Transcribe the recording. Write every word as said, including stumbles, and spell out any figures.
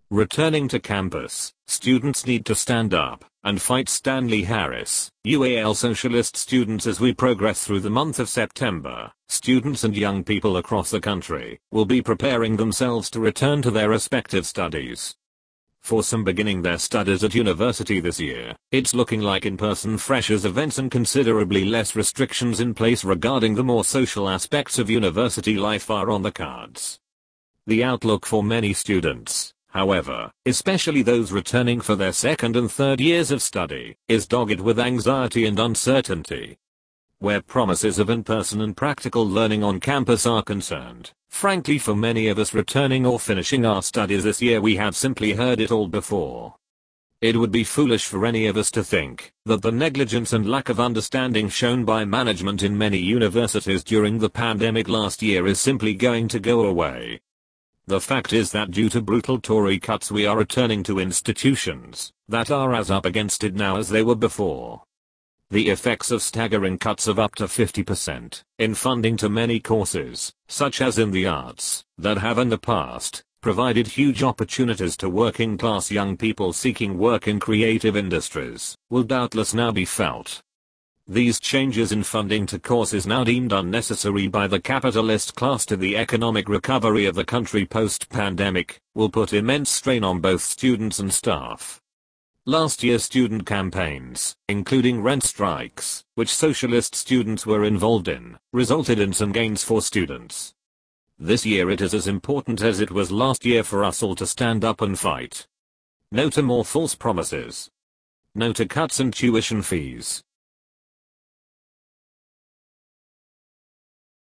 Returning to campus, students need to stand up and fight Stanley Harris, U A L socialist students. As we progress through the month of September, students and young people across the country will be preparing themselves to return to their respective studies. For some beginning their studies at university this year, it's looking like in-person freshers events and considerably less restrictions in place regarding the more social aspects of university life are on the cards. The outlook for many students, however, especially those returning for their second and third years of study, is dogged with anxiety and uncertainty. Where promises of in-person and practical learning on campus are concerned, frankly, for many of us returning or finishing our studies this year, we have simply heard it all before. It would be foolish for any of us to think that the negligence and lack of understanding shown by management in many universities during the pandemic last year is simply going to go away. The fact is that due to brutal Tory cuts, we are returning to institutions that are as up against it now as they were before. The effects of staggering cuts of up to fifty percent in funding to many courses, such as in the arts, that have in the past provided huge opportunities to working class young people seeking work in creative industries, will doubtless now be felt. These changes in funding to courses now deemed unnecessary by the capitalist class to the economic recovery of the country post-pandemic, will put immense strain on both students and staff. Last year's student campaigns, including rent strikes, which socialist students were involved in, resulted in some gains for students. This year it is as important as it was last year for us all to stand up and fight. No to more false promises. No to cuts and tuition fees.